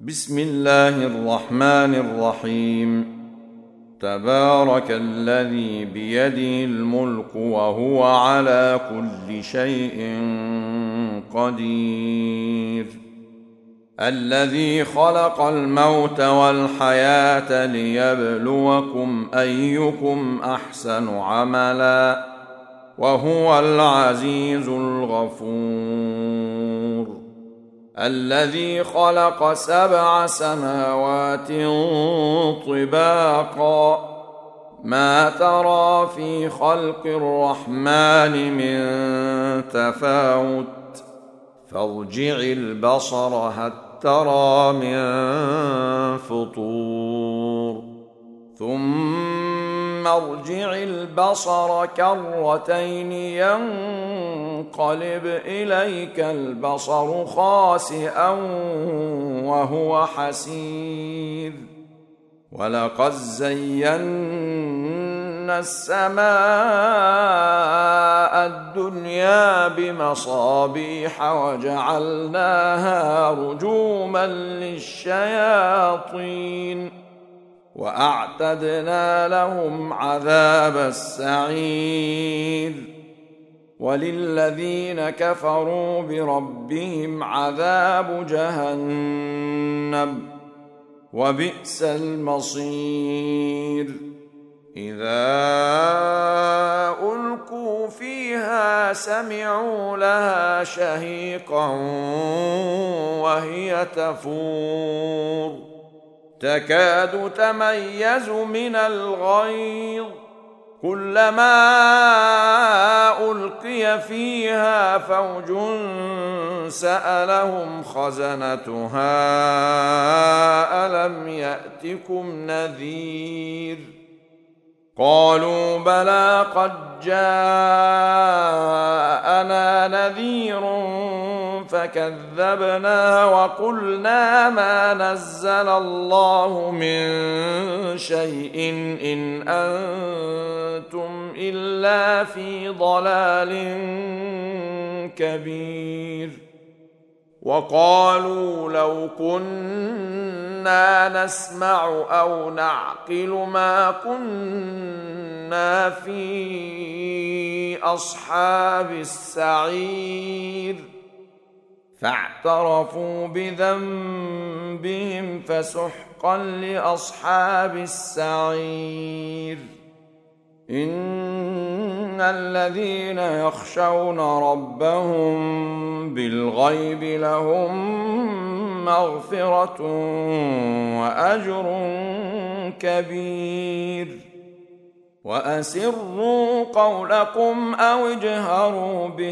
بسم الله الرحمن الرحيم. تبارك الذي بيده الملك وهو على كل شيء قدير. الذي خلق الموت والحياة ليبلوكم أيكم أحسن عملا وهو العزيز الغفور. الذي خلق 7 سماوات طباقا ما ترى في خلق الرحمن من تفاوت فارجع البصر هل ترى من فطور ثم ارجع البصر كرتين ينقلب إليك البصر خاسئا وهو حسير. ولقد زينا السماء الدنيا بمصابيح وجعلناها رجوما للشياطين وأعتدنا لهم عذاب السعير. وللذين كفروا بربهم عذاب جهنم وبئس المصير. إذا ألقوا فيها سمعوا لها شهيقا وهي تفور تكاد تميز من الغيظ كلما ألقي فيها فوج سألهم خزنتها ألم يأتكم نذير قالوا بلى قد جاءنا نذير فكذبنا وقلنا ما نزل الله من شيء إن أنتم إلا في ضلال كبير. وقالوا لو كنا نسمع أو نعقل ما كنا في أصحاب السعير فاعترفوا بذنبهم فسحقا لأصحاب السعير. إن الذين يخشون ربهم بالغيب لهم مغفرة وأجر كبير. وأسروا قولكم أو اجهروا به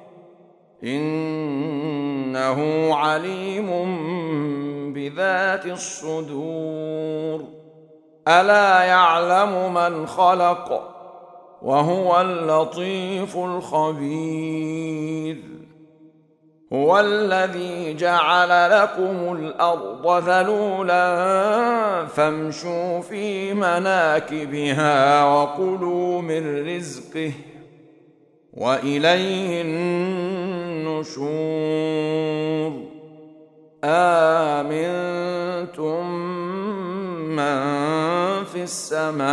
إنه عليم بذات الصدور. ألا يعلم من خلق وهو اللطيف الخبير. هو الذي جعل لكم الأرض ذلولا فامشوا في مناكبها وكلوا من رزقه وإليه النشور. آمنتم من في السماء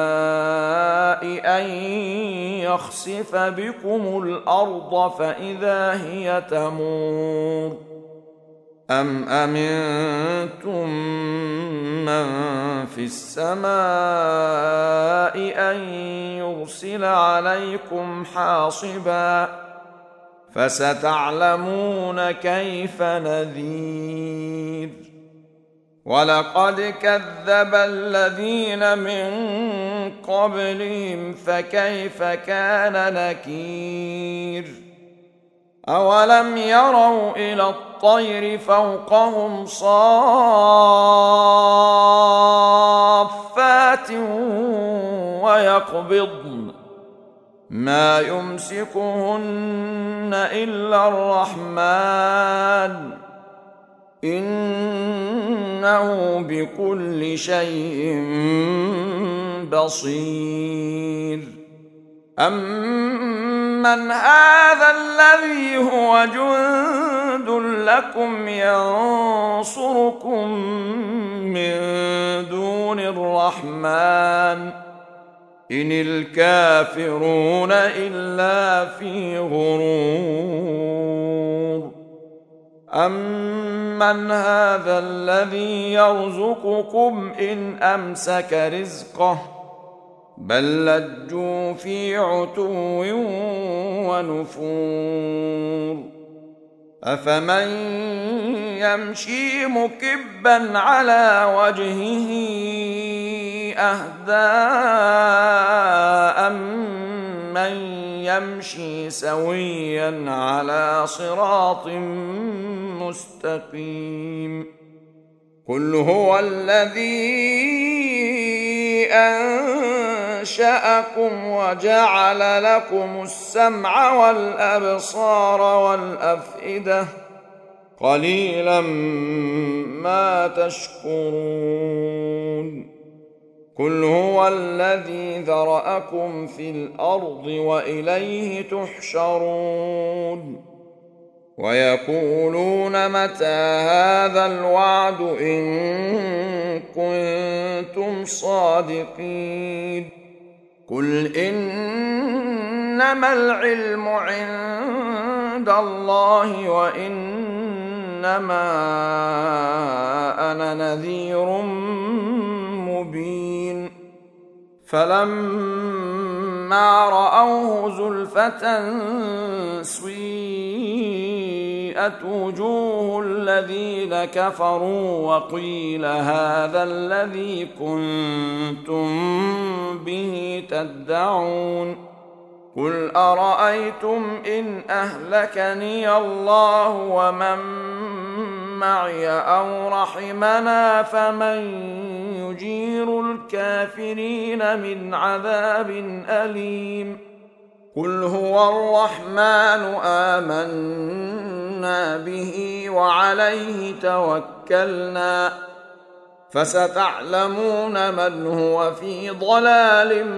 أن يخسف بكم الأرض فإذا هي تمور أم أمنتم من في السماء أن يرسل عليكم حاصبا فستعلمون كيف نذير. ولقد كذب الذين من قبلهم فكيف كان نكير. أولم يروا إلى الطير فوقهم صافات ويقبضن ما يمسكهن إلا الرحمن إنه بكل شيء بصير. أَمَّنْ هَذَا الَّذِي هُوَ جُندٌ لَكُمْ يَنصُرُكُم مِّن دُونِ الرَّحْمَٰنِ إِنِ الْكَافِرُونَ إِلَّا فِي غُرُورٍ أَمَّنْ هَذَا الَّذِي يَرْزُقُكُمْ إِنْ أَمْسَكَ رِزْقَهُ بَل لَّجُّوا فِي عُتُوٍّ وَنُفُورٍ أَفَمَن يَمْشِي مُكِبًّا عَلَىٰ وَجْهِهِ أَهْدَىٰ أَمَّن يَمْشِي سَوِيًّا عَلَىٰ صِرَاطٍ مُّسْتَقِيمٍ قُلْ هُوَ الَّذِي أَنشَأَكُمْ وَجَعَلَ لَكُمُ السَّمْعَ وَالْأَبْصَارَ وَالْأَفْئِدَةَ قَلِيلًا مَا تَشْكُرُونَ قُلْ هُوَ الَّذِي ذَرَأَكُمْ فِي الْأَرْضِ وَإِلَيْهِ تُحْشَرُونَ وَيَقُولُونَ مَتَىٰ هَٰذَا الْوَعْدُ إِن كُنتُمْ صَادِقِينَ قُلْ إِنَّمَا الْعِلْمُ عِندَ اللَّهِ وَإِنَّمَا أَنَا نَذِيرٌ مُّبِينٌ فَلَمَّا رَأَوْهُ زُلْفَةً سِيئَتْ وُجُوهُ الَّذِينَ كَفَرُوا وَقِيلَ هَٰذَا الَّذِي كُنتُم بِهِ تَدَّعُونَ قُلْ أَرَأَيْتُمْ إِنْ أَهْلَكَنِيَ اللَّهُ وَمَن مَّعِيَ أَوْ رَحِمَنَا فَمَن يُجِيرُ الْكَافِرِينَ مِنْ عَذَابٍ أَلِيمٍ قُلْ هُوَ الرَّحْمَٰنُ آمَنَّا بِهِ وَعَلَيْهِ تَوَكَّلْنَا فَسَتَعْلَمُونَ مَنْ هُوَ فِي ضَلَالٍ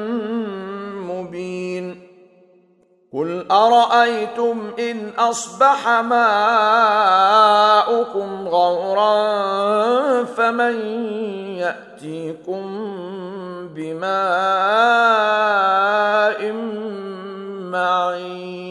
مُّبِينٍ قُلْ أَرَأَيْتُمْ إِنْ أَصْبَحَ مَاؤُكُمْ غَوْرًا فَمَن يَأْتِيكُم بِمَاءٍ مَّعِينٍ